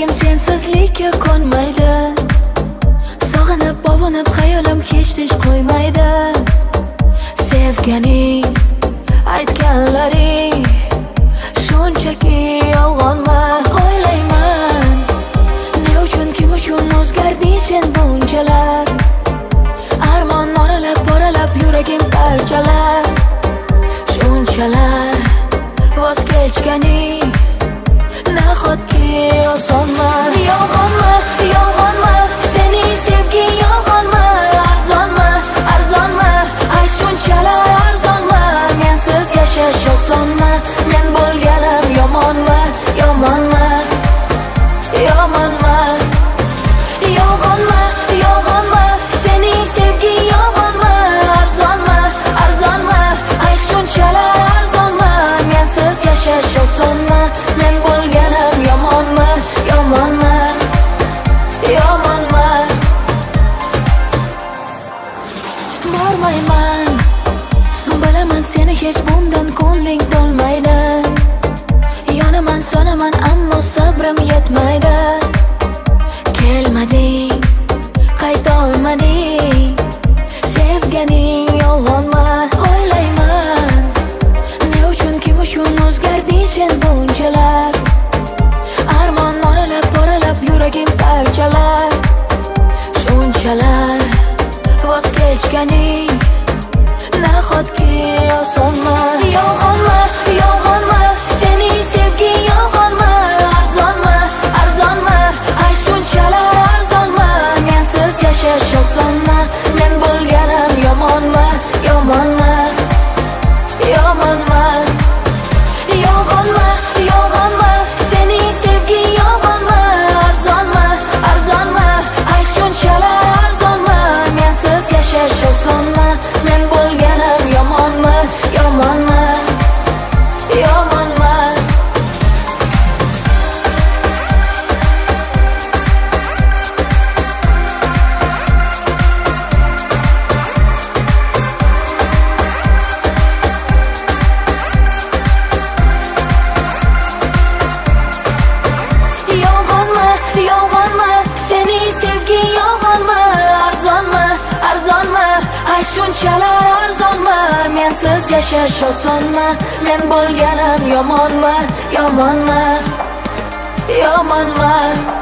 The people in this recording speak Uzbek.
Yuragim sensizlikka ko'nmaydi. Sog'inib, ovunib, xayolim hech tinch qo'ymaydi. Sevganing, aytganlaring shunchaki yolg'onmi? O'ylayman, ne uchun, kim uchun o'zgarding sen bunchalar? Armon oralab, boralab yuragim parchalar. Shunchalar voz kechganing nahotki osonmi? Yolg'onmi, yolg'onmi, sening sevging yolg'onmi? Arzonmi, arzonmi, ay shunchalar arzonmi? Mensiz yashash osonmi? Men bo'lganim yomonmi, yomonmi, yomonmi? Yolg'onmi, yolg'onmi, sening sevging yolg'onmi? Arzonmi, arzonmi, ay shunchalar arzonmi? Mensiz yashash osonmi? Men bo'lganim yomonmi, yomonmi, yomonmi? Bormayman, bilaman seni hech bundan ko'ngling to'lmaydi. Yonaman, sonaman, ammo sabrim yetmaydi. Kelmading, qaytolmading, sevganing yolg'onmi? O'ylayman, ne uchun, kim uchun o'zgarding sen bunchalar? Armon oralab, boralab yuragim parchalar. Shunchalar voz kechganing nahotki osonmi? Yolg'onmi, yolg'onmi, sening sevging yolg'onmi? Arzonmi, arzonmi, ay shunchalar arzonmi? Mensiz yashash osonmi? Men bo'lganim yomonmi, yomonmi, yomonmi? Yolg'onmi, yolg'onmi, sening sevging yolg'onmi? Arzonmi, arzonmi, ay shunchalar arzonmi? Mensiz yashash osonmi? Men bo'lganim yomonmi, yomonmi, yomonmi? Yolg'onmi, yolg'onmi, sening sevging yolg'onmi? Arzonmi, arzonmi, ay shunchalar arzonmi? Mensiz yashash osonmi? Men bo'lganim yomonmi, yomonmi, yomonmi?